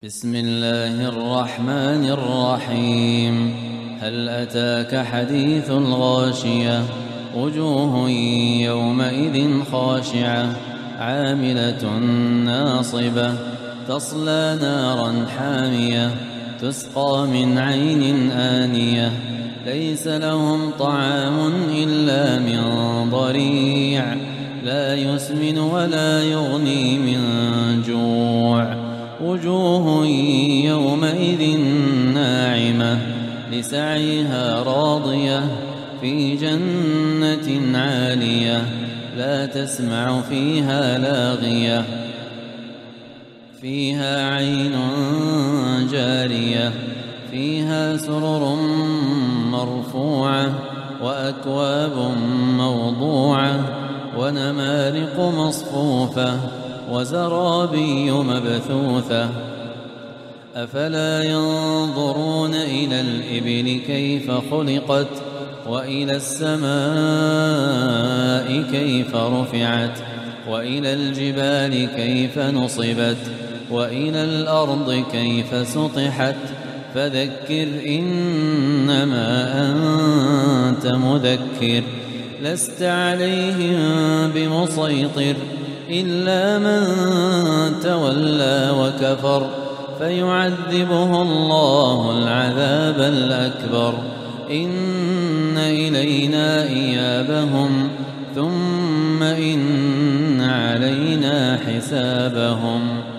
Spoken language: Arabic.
بسم الله الرحمن الرحيم. هل أتاك حديث الغاشية؟ وجوه يومئذ خاشعة عاملة ناصبة تصلى نارا حامية تسقى من عين آنية ليس لهم طعام إلا من ضريع لا يسمن ولا يغني من جوع. وجوه يومئذ ناعمة لسعيها راضية في جنة عالية لا تسمع فيها لاغية فيها عين جارية فيها سرر مرفوعة وأكواب موضوعة ونمارق مصفوفة وزرابي مبثوثة. أفلا ينظرون إلى الإبل كيف خلقت وإلى السماء كيف رفعت وإلى الجبال كيف نصبت وإلى الأرض كيف سطحت فذكر إنما أنت مذكر لست عليهم بمسيطر إلا من تولى وكفر فيعذبه الله العذاب الأكبر. إن إلينا إيابهم ثم إن علينا حسابهم.